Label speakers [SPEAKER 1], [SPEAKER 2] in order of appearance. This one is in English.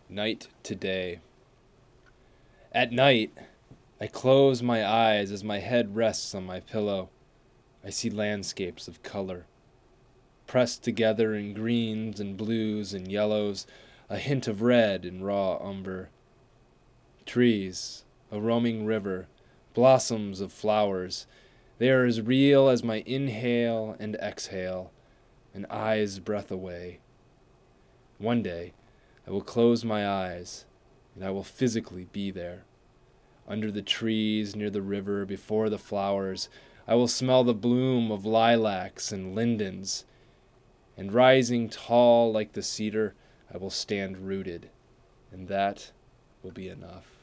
[SPEAKER 1] Night to day. At night, I close my eyes as my head rests on my pillow. I see landscapes of color, pressed together in greens and blues and yellows, a hint of red in raw umber. Trees, a roaming river, blossoms of flowers, they are as real as my inhale and exhale, an eye's breath away. One day, I will close my eyes, and I will physically be there. Under the trees, near the river, before the flowers, I will smell the bloom of lilacs and lindens, and rising tall like the cedar, I will stand rooted, and that will be enough.